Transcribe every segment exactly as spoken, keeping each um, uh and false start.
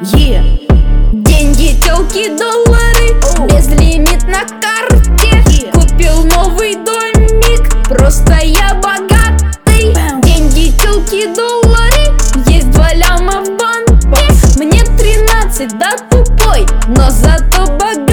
Yeah. Деньги, телки, доллары, oh. безлимит на карте, yeah. Купил новый домик, просто я богатый. Bam. Деньги, телки, доллары, есть два ляма в банке. Box. Мне тринадцать, да тупой, но зато богатый.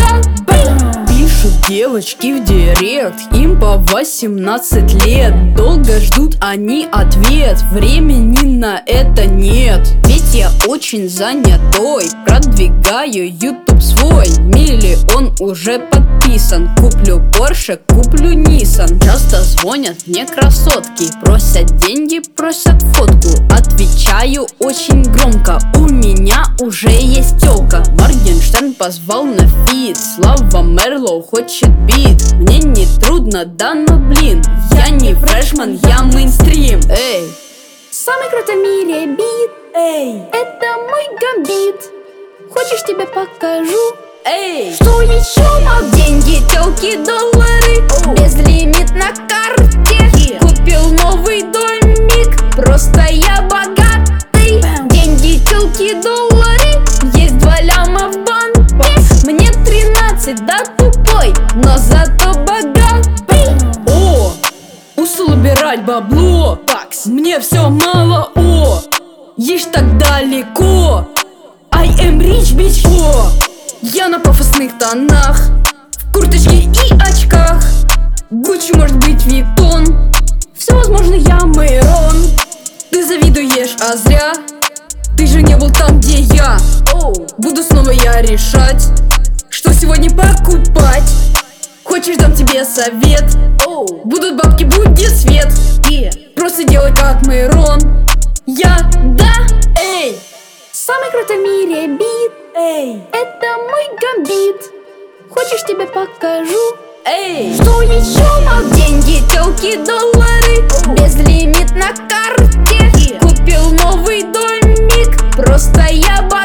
Пишут девочки в директ, им по восемнадцать лет. Долго ждут они ответ, времени на это нет. Ведь я очень занятой, продвигаю YouTube свой. Миллион уже подписан, куплю Porsche, куплю Nissan. Часто звонят мне красотки, просят деньги, просят фотку. Отвечаю очень громко, у меня уже есть тёлка. Моргенштерн позвал на фит, Слава Мерлоу хочет бит. Мне не трудно, да но блин, я не фрешман, я мейнстрим. Эй, Самый крутой в мире бит, эй, это мой гамбит. Хочешь, тебе покажу? эй. Что еще могу? Деньги, телки, доллары, oh. безлимит на карте, yeah. Купил новый домик, просто я богатый. Bam. Деньги, телки, доллары, есть два ляма в банке. Box. Мне тринадцать, да тупой, но зато богатый. О, устал убирать бабло, Пакс. Мне все мало, о, ешь так далеко. I am rich, bitch, о. Я на пафосных тонах, в курточке и очках. Гуччи, может быть, Виттон, все возможно, я Мэйрон. Ты завидуешь, а зря, ты же не был там, где я. oh. Буду снова я решать, что сегодня покупать. Хочешь, дам тебе совет, oh. Будут бабки, будет свет, yeah. Просто делай как Мэйрон. Я, да, эй. Самый крутой в мире бит, Эй, это мой гамбит. Хочешь, тебе покажу? эй. Что еще могу? Деньги, телки, доллары, oh. безлимит на карте, yeah. Купил новый домик, просто я богатый.